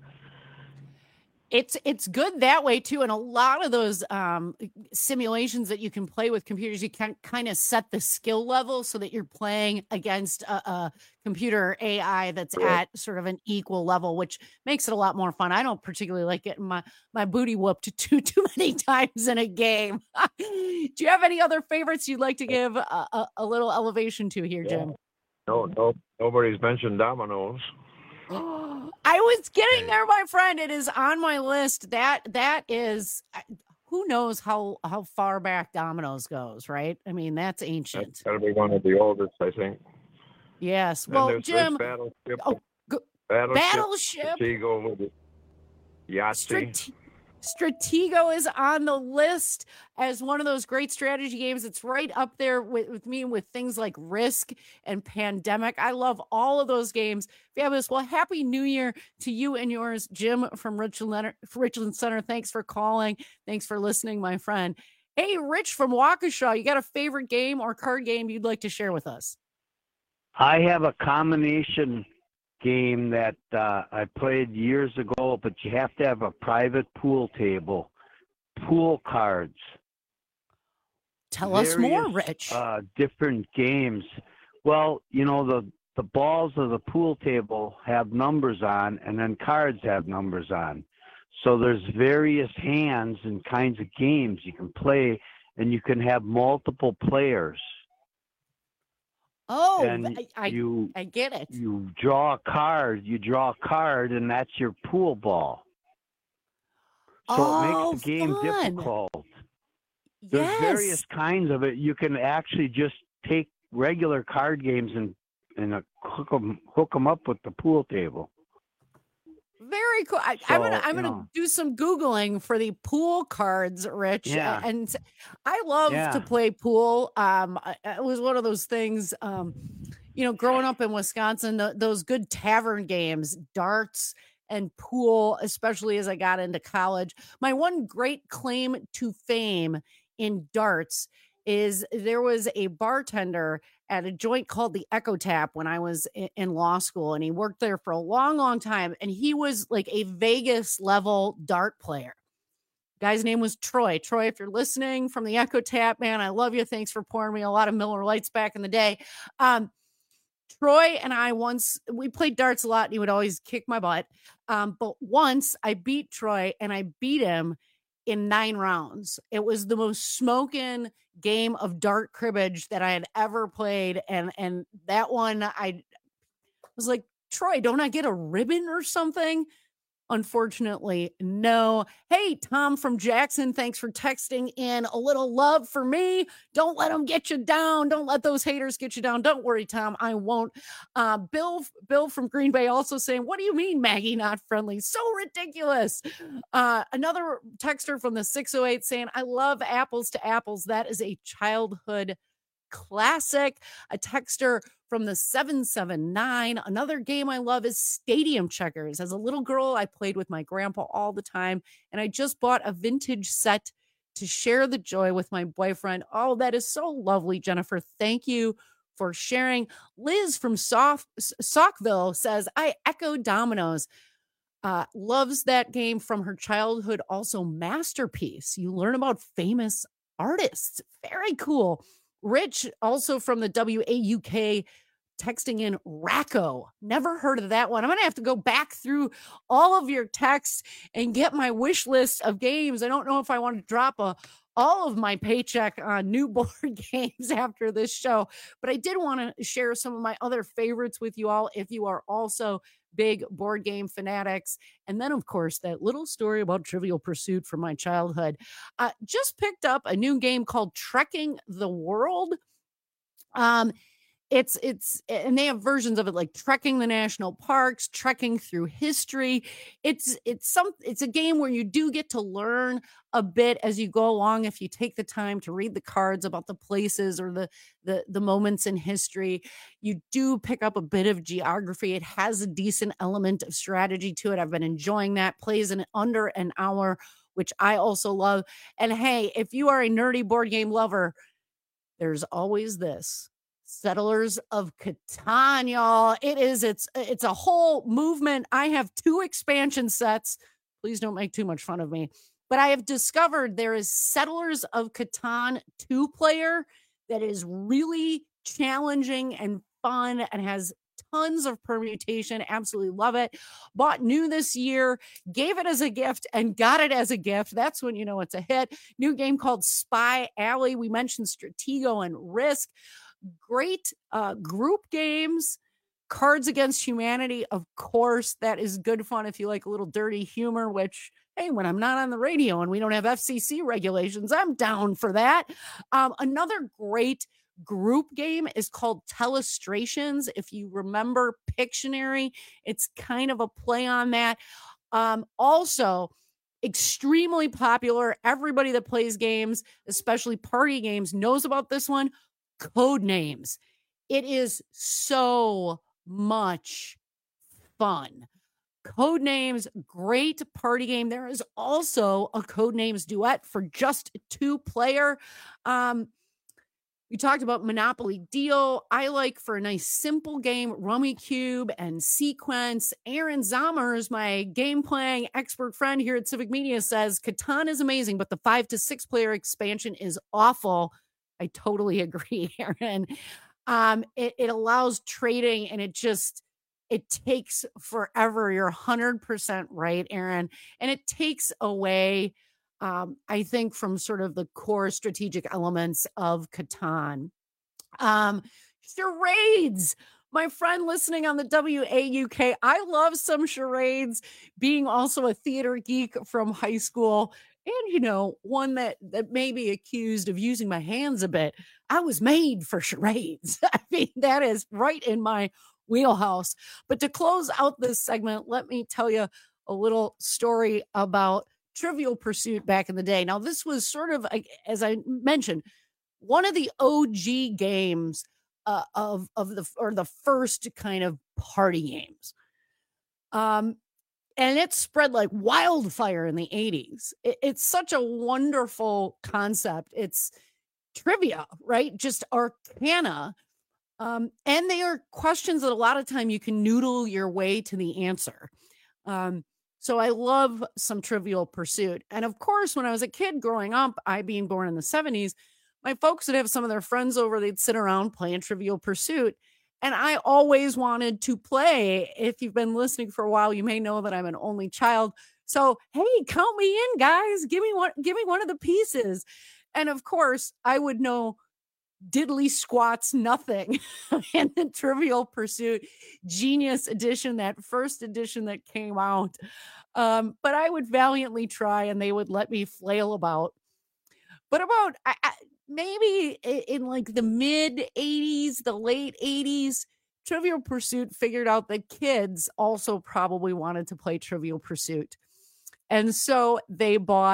It's good that way too, and a lot of those simulations that you can play with computers, you can kind of set the skill level so that you're playing against a computer AI that's at sort of an equal level, which makes it a lot more fun. I don't particularly like getting my booty whooped too many times in a game. Do you have any other favorites you'd like to give a little elevation to here, Jim? No, nobody's mentioned dominoes. I was getting there, my friend. It is on my list. That is, who knows how far back Domino's goes, right? I mean, that's ancient. That's got to be one of the oldest, I think. Yes. And Well, there's Jim. Battleship. Stratego with it. Yahtzee. Stratego is on the list as one of those great strategy games. It's right up there with me with things like Risk and Pandemic. I love all of those games. Fabulous. Well, Happy New Year to you and yours, Jim from Richland Center. Thanks for calling. Thanks for listening, my friend. Hey, Rich from Waukesha, you got a favorite game or card game you'd like to share with us? I have a combination game that I played years ago, but you have to have a private pool table. Pool cards. Tell us more, Rich. Different games. Well, you know, the balls of the pool table have numbers on, and then cards have numbers on. So there's various hands and kinds of games you can play, and you can have multiple players. Oh, and I get it. You draw a card, and that's your pool ball. So it makes the game difficult. There's various kinds of it. You can actually just take regular card games and hook them up with the pool table. Very cool. I'm gonna do some Googling for the pool cards, Rich. Yeah. And I love to play pool. It was one of those things, growing up in Wisconsin, those good tavern games, darts and pool, especially as I got into college. My one great claim to fame in darts is there was a bartender at a joint called the Echo Tap when I was in law school, and he worked there for a long, long time. And he was like a Vegas level dart player. Guy's name was Troy. Troy, if you're listening from the Echo Tap, man, I love you. Thanks for pouring me a lot of Miller Lights back in the day. Troy and I we played darts a lot, and he would always kick my butt. But once I beat Troy, and I beat him in 9 rounds. It was the most smoking game of dart cribbage that I had ever played. And that one, I was like, Troy, don't I get a ribbon or something? Unfortunately, no. Hey, Tom from Jackson, thanks for texting in a little love for me. Don't let them get you down. Don't let those haters get you down. Don't worry, Tom, I won't. Bill from Green Bay also saying, what do you mean, Maggie not friendly? So ridiculous. Another texter from the 608 saying, I love Apples to Apples. That is a childhood classic. A texter from the 779. Another game I love is Stadium Checkers. As a little girl, I played with my grandpa all the time, and I just bought a vintage set to share the joy with my boyfriend. Oh, that is so lovely, Jennifer. Thank you for sharing. Liz from Saukville says, I echo Domino's. Loves that game from her childhood. Also, Masterpiece. You learn about famous artists. Very cool. Rich, also from the WAUK, texting in Racco. Never heard of that one. I'm going to have to go back through all of your texts and get my wish list of games. I don't know if I want to drop all of my paycheck on new board games after this show, but I did want to share some of my other favorites with you all if you are also big board game fanatics. And then, of course, that little story about Trivial Pursuit from my childhood. Just picked up a new game called Trekking the World. It's and they have versions of it like Trekking the National Parks, Trekking Through History. It's a game where you do get to learn a bit as you go along if you take the time to read the cards about the places or the moments in history. You do pick up a bit of geography. It has a decent element of strategy to it. I've been enjoying that. Plays in under an hour, which I also love. And hey, if you are a nerdy board game lover, there's always this. Settlers of Catan, y'all. It's a whole movement. I have 2 expansion sets. Please don't make too much fun of me. But I have discovered there is Settlers of Catan 2-player that is really challenging and fun and has tons of permutation. Absolutely love it. Bought new this year, gave it as a gift, and got it as a gift. That's when you know it's a hit. New game called Spy Alley. We mentioned Stratego and Risk. Great group games. Cards Against Humanity, of course, that is good fun if you like a little dirty humor, which, hey, when I'm not on the radio and we don't have FCC regulations, I'm down for that. Another great group game is called Telestrations. If you remember Pictionary, it's kind of a play on that. Also, extremely popular. Everybody that plays games, especially party games, knows about this one. Codenames. It is so much fun. Codenames, great party game. There is also a Codenames duet for just 2-player. We talked about Monopoly Deal. I like, for a nice simple game, Rummikub and Sequence. Aaron Zommers, my game playing expert friend here at Civic Media, says Catan is amazing, but the 5 to 6 player expansion is awful. I totally agree, Aaron. It allows trading, and it takes forever. You're 100% right, Aaron. And it takes away, I think, from sort of the core strategic elements of Catan. Charades. My friend listening on the WAUK, I love some charades, being also a theater geek from high school. And, one that may be accused of using my hands a bit. I was made for charades. I mean, that is right in my wheelhouse. But to close out this segment, let me tell you a little story about Trivial Pursuit back in the day. Now, this was sort of, as I mentioned, one of the OG games of the first kind of party games. And it spread like wildfire in the 80s. It's such a wonderful concept. It's trivia, right? Just arcana. And they are questions that a lot of time you can noodle your way to the answer. So I love some Trivial Pursuit. And of course, when I was a kid growing up, I being born in the 70s, my folks would have some of their friends over. They'd sit around playing Trivial Pursuit. And I always wanted to play. If you've been listening for a while, you may know that I'm an only child. So, hey, count me in, guys. Give me one of the pieces. And of course, I would know diddly squats nothing in the Trivial Pursuit Genius Edition, that first edition that came out. But I would valiantly try, and they would let me flail about. But about maybe in like the mid 80s, the late 80s, Trivial Pursuit figured out that kids also probably wanted to play Trivial Pursuit. And so they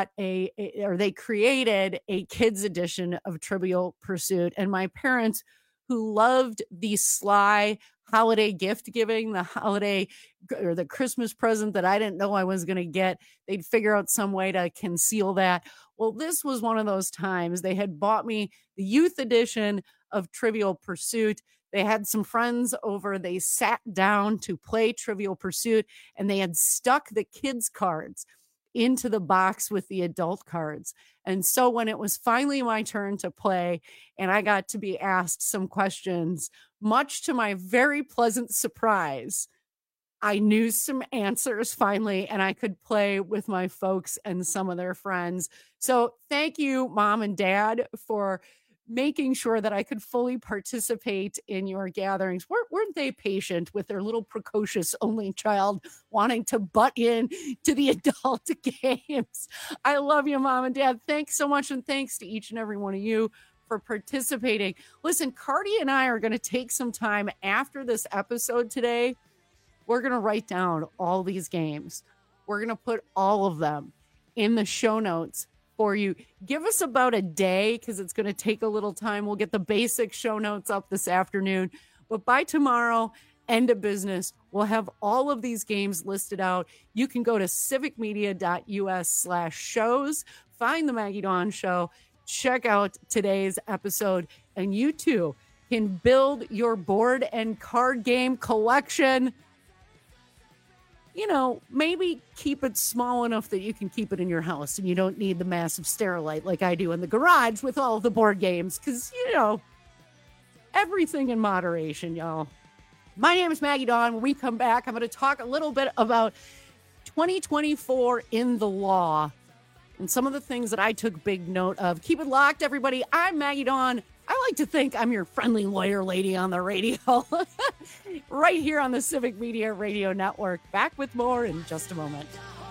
they created a kids edition of Trivial Pursuit. And my parents, who loved the sly holiday gift giving, the holiday or the Christmas present that I didn't know I was going to get, they'd figure out some way to conceal that. Well, this was one of those times. They had bought me the youth edition of Trivial Pursuit. They had some friends over. They sat down to play Trivial Pursuit, and they had stuck the kids' cards into the box with the adult cards. And so when it was finally my turn to play and I got to be asked some questions, much to my very pleasant surprise, I knew some answers finally, and I could play with my folks and some of their friends. So thank you, Mom and Dad, for making sure that I could fully participate in your gatherings. Weren't they patient with their little precocious only child wanting to butt in to the adult games? I love you, Mom and Dad. Thanks so much, and thanks to each and every one of you for participating. Listen, Cardi and I are going to take some time after this episode today. We're going to write down all these games. We're going to put all of them in the show notes for you. Give us about a day, because it's going to take a little time. We'll get the basic show notes up this afternoon. But by tomorrow, end of business, we'll have all of these games listed out. You can go to civicmedia.us/shows, find the Maggie Dawn Show, check out today's episode, and you too can build your board and card game collection. You know, maybe keep it small enough that you can keep it in your house and you don't need the massive Sterilite like I do in the garage with all of the board games. Because, you know, everything in moderation, y'all. My name is Maggie Dawn. When we come back, I'm going to talk a little bit about 2024 in the law and some of the things that I took big note of. Keep it locked, everybody. I'm Maggie Dawn. I like to think I'm your friendly lawyer lady on the radio. Right here on the Civic Media Radio Network. Back with more in just a moment.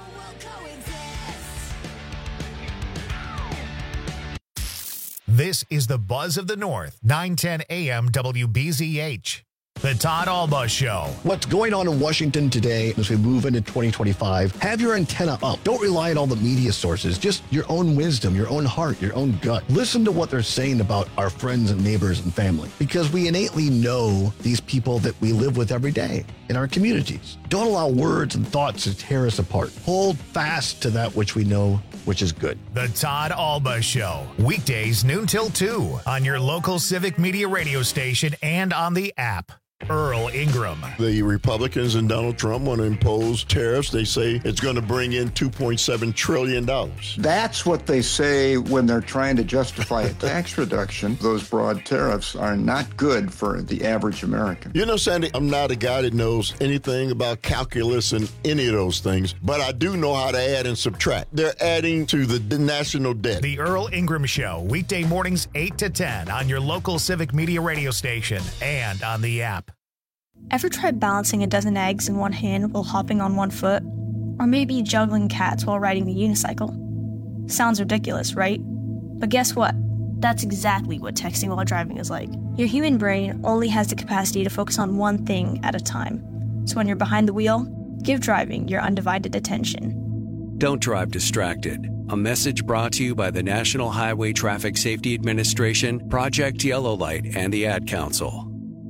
This is the Buzz of the North, 910 AM WBZH. The Todd Alba Show. What's going on in Washington today as we move into 2025? Have your antenna up. Don't rely on all the media sources. Just your own wisdom, your own heart, your own gut. Listen to what they're saying about our friends and neighbors and family, because we innately know these people that we live with every day in our communities. Don't allow words and thoughts to tear us apart. Hold fast to that which we know, which is good. The Todd Alba Show. Weekdays noon till 2 on your local Civic Media radio station and on the app. Earl Ingram. The Republicans and Donald Trump want to impose tariffs. They say it's going to bring in $2.7 trillion. That's what they say when they're trying to justify a tax reduction. Those broad tariffs are not good for the average American. You know, Sandy, I'm not a guy that knows anything about calculus and any of those things, but I do know how to add and subtract. They're adding to the national debt. The Earl Ingram Show, weekday mornings 8 to 10 on your local Civic Media radio station and on the app. Ever tried balancing a dozen eggs in one hand while hopping on one foot? Or maybe juggling cats while riding a unicycle? Sounds ridiculous, right? But guess what? That's exactly what texting while driving is like. Your human brain only has the capacity to focus on one thing at a time. So when you're behind the wheel, give driving your undivided attention. Don't drive distracted. A message brought to you by the National Highway Traffic Safety Administration, Project Yellow Light, and the Ad Council.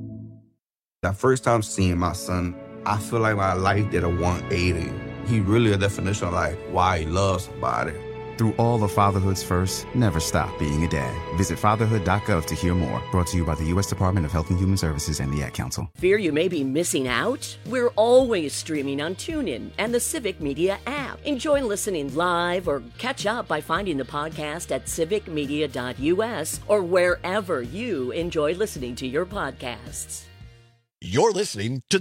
The first time seeing my son, I feel like my life did a 180. He really a definition of like why he loves somebody. Through all of fatherhood's first, never stop being a dad. Visit fatherhood.gov to hear more. Brought to you by the U.S. Department of Health and Human Services and the Ad Council. Fear you may be missing out? We're always streaming on TuneIn and the Civic Media app. Enjoy listening live or catch up by finding the podcast at civicmedia.us or wherever you enjoy listening to your podcasts. You're listening to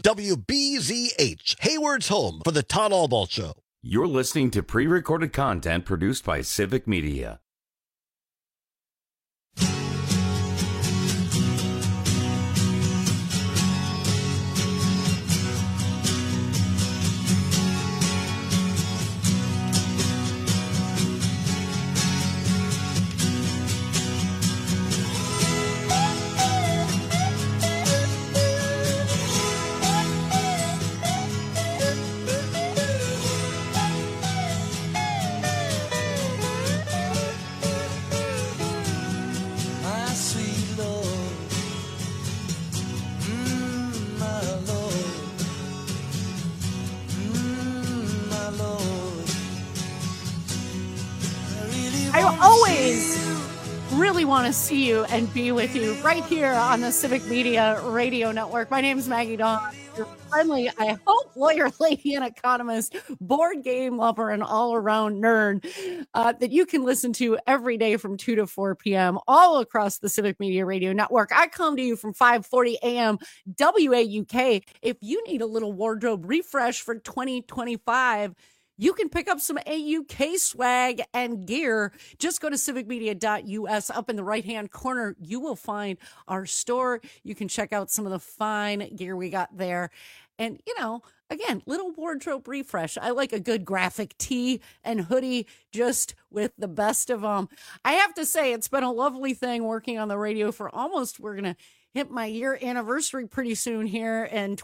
WBZH, Hayward's home for the Todd Alba Show. You're listening to pre-recorded content produced by Civic Media. Really want to see you and be with you right here on the Civic Media Radio Network. My name is Maggie Dawn, your friendly, I hope, lawyer, lady, and economist, board game lover, and all-around nerd that you can listen to every day from 2 to 4 p.m. all across the Civic Media Radio Network. I come to you from 5:40 a.m. WAUK. If you need a little wardrobe refresh for 2025, you can pick up some AUK swag and gear. Just go to civicmedia.us. Up in the right-hand corner, you will find our store. You can check out some of the fine gear we got there. And, you know, again, little wardrobe refresh. I like a good graphic tee and hoodie just with the best of them. I have to say, it's been a lovely thing working on the radio for almost, we're going to hit my year anniversary pretty soon here in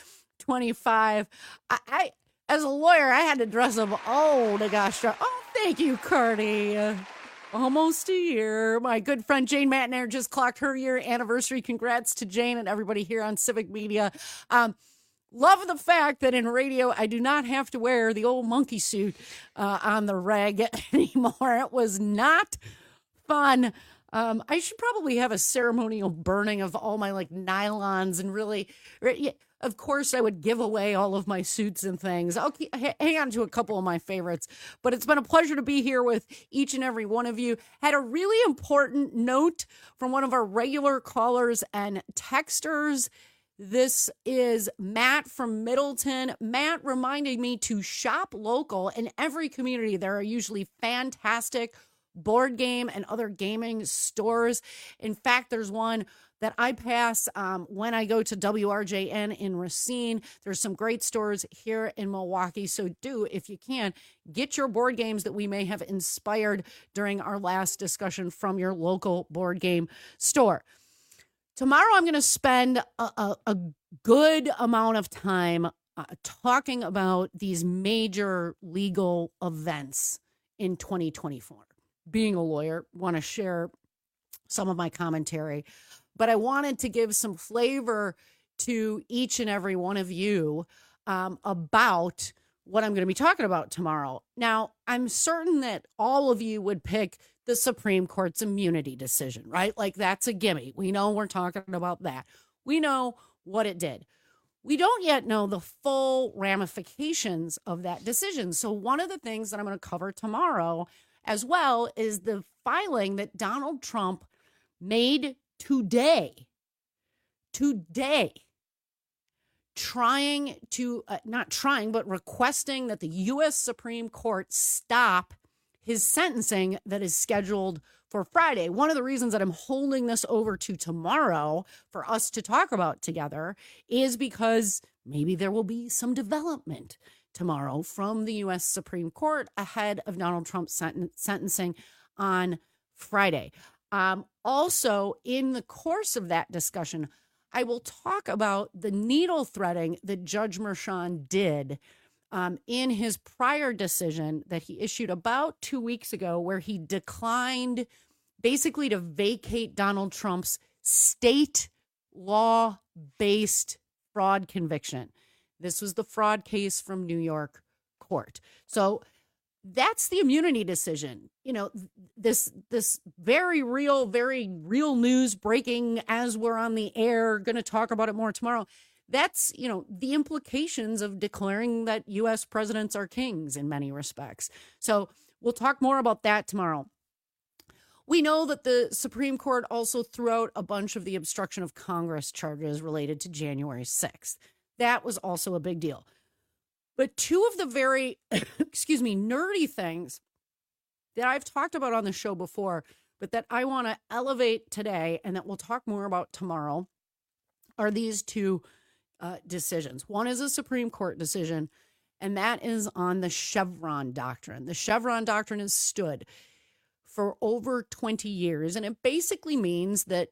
2025. As a lawyer, I had to dress up. Oh, gosh. Oh, thank you, Cardi. Almost a year. My good friend Jane Matnair just clocked her year anniversary. Congrats to Jane and everybody here on Civic Media. Love the fact that in radio, I do not have to wear the old monkey suit on the reg anymore. It was not fun. I should probably have a ceremonial burning of all my nylons and really... Of course, I would give away all of my suits and things. I'll hang on to a couple of my favorites. But it's been a pleasure to be here with each and every one of you. Had a really important note from one of our regular callers and texters. This is Matt from Middleton. Matt reminded me to shop local in every community. There are usually fantastic board game and other gaming stores. In fact, there's one that I pass when I go to WRJN in Racine. There's some great stores here in Milwaukee. So do, if you can, get your board games that we may have inspired during our last discussion from your local board game store. Tomorrow, I'm going to spend a good amount of time talking about these major legal events in 2024. Being a lawyer, want to share some of my commentary, but I wanted to give some flavor to each and every one of you about what I'm going to be talking about tomorrow. Now, I'm certain that all of you would pick the Supreme Court's immunity decision, right? Like, that's a gimme. We know we're talking about that. We know what it did. We don't yet know the full ramifications of that decision. So one of the things that I'm going to cover tomorrow as well is the filing that Donald Trump made today, requesting that the U.S. Supreme Court stop his sentencing that is scheduled for Friday. One of the reasons that I'm holding this over to tomorrow for us to talk about together is because maybe there will be some development tomorrow from the U.S. Supreme Court ahead of Donald Trump's sentencing on Friday. Also, in the course of that discussion, I will talk about the needle threading that Judge Merchan did in his prior decision that he issued about 2 weeks ago, where he declined basically to vacate Donald Trump's state law-based fraud conviction. This was the fraud case from New York court. So that's the immunity decision. You know, this very real news breaking as we're on the air, going to talk about it more tomorrow. That's, you know, the implications of declaring that U.S. presidents are kings in many respects. So we'll talk more about that tomorrow. We know that the Supreme Court also threw out a bunch of the obstruction of Congress charges related to January 6th. That was also a big deal. But two of the very, nerdy things that I've talked about on the show before, but that I want to elevate today and that we'll talk more about tomorrow, are these two decisions. One is a Supreme Court decision, and that is on the Chevron doctrine. The Chevron doctrine has stood for over 20 years, and it basically means that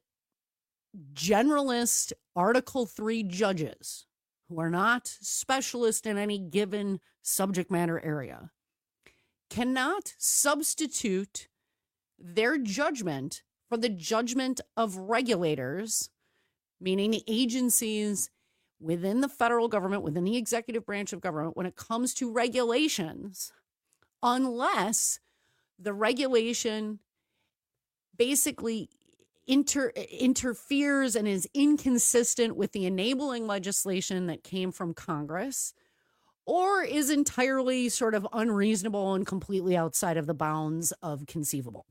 generalist Article 3 judges who are not specialists in any given subject matter area cannot substitute their judgment for the judgment of regulators, meaning the agencies within the federal government, within the executive branch of government, when it comes to regulations, unless the regulation basically interferes and is inconsistent with the enabling legislation that came from Congress, or is entirely sort of unreasonable and completely outside of the bounds of conceivable.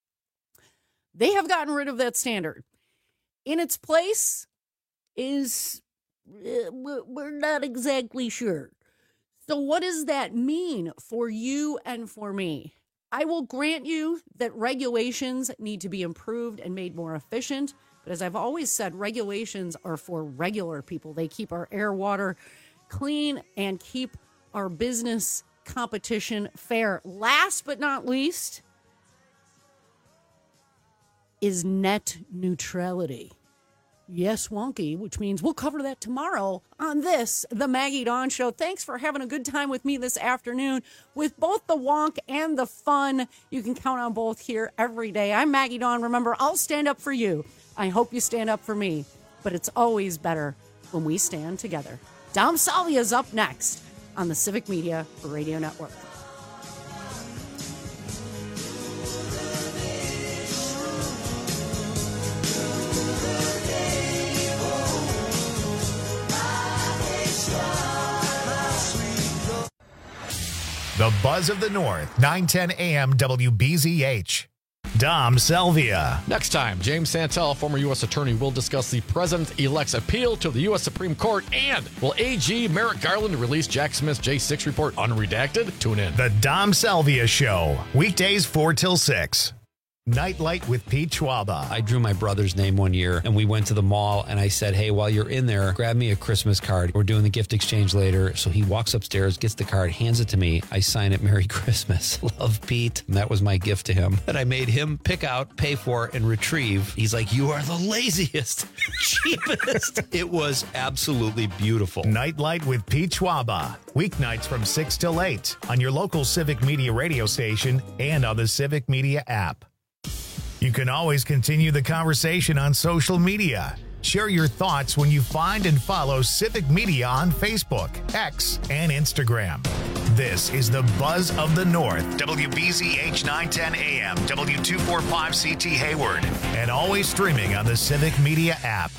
They have gotten rid of that standard. In its place is, we're not exactly sure. So what does that mean for you and for me? I will grant you that regulations need to be improved and made more efficient. But as I've always said, regulations are for regular people. They keep our air, water clean and keep our business competition fair. Last but not least is net neutrality. Yes, wonky, which means we'll cover that tomorrow on this, The Maggie Dawn Show. Thanks for having a good time with me this afternoon with both the wonk and the fun. You can count on both here every day. I'm Maggie Dawn. Remember, I'll stand up for you. I hope you stand up for me. But it's always better when we stand together. Dom Salvia's up next on the Civic Media Radio Network. The Buzz of the North, 910 AM WBZH. Dom Selvia. Next time, James Santel, former U.S. Attorney, will discuss the President-elect's appeal to the U.S. Supreme Court, and will AG Merrick Garland release Jack Smith's J6 report unredacted? Tune in. The Dom Selvia Show, weekdays 4 till 6. Nightlight with Pete Schwaba. I drew my brother's name one year, and we went to the mall, and I said, hey, while you're in there, grab me a Christmas card. We're doing the gift exchange later. So he walks upstairs, gets the card, hands it to me. I sign it, Merry Christmas. Love, Pete. And that was my gift to him that I made him pick out, pay for, and retrieve. He's like, you are the laziest, cheapest. It was absolutely beautiful. Nightlight with Pete Schwaba. Weeknights from 6 till 8 on your local Civic Media radio station and on the Civic Media app. You can always continue the conversation on social media. Share your thoughts when you find and follow Civic Media on Facebook, X, and Instagram. This is the Buzz of the North, WBZH 910 AM, W245CT Hayward, and always streaming on the Civic Media app.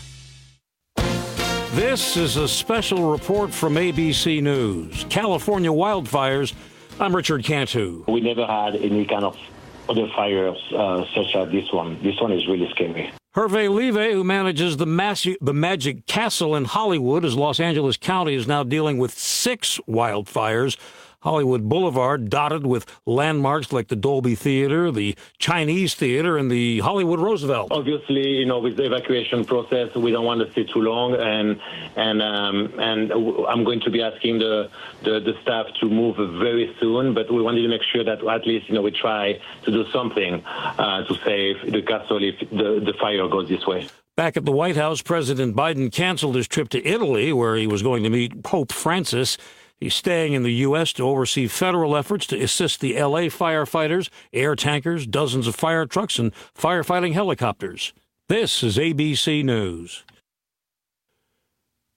This is a special report from ABC News. California wildfires. I'm Richard Cantu. We never had any kind of other fires such as this one. This one is really scary. Hervé Live, who manages the Magic Castle in Hollywood, as Los Angeles County is now dealing with 6 wildfires. Hollywood Boulevard dotted with landmarks like the Dolby Theater, the Chinese Theater, and the Hollywood Roosevelt. Obviously, with the evacuation process, we don't want to stay too long, and I'm going to be asking the staff to move very soon. But we wanted to make sure that at least we try to do something to save the castle if the fire goes this way. Back at the White House, President Biden canceled his trip to Italy, where he was going to meet Pope Francis. He's staying in the U.S. to oversee federal efforts to assist the L.A. firefighters, air tankers, dozens of fire trucks, and firefighting helicopters. This is ABC News.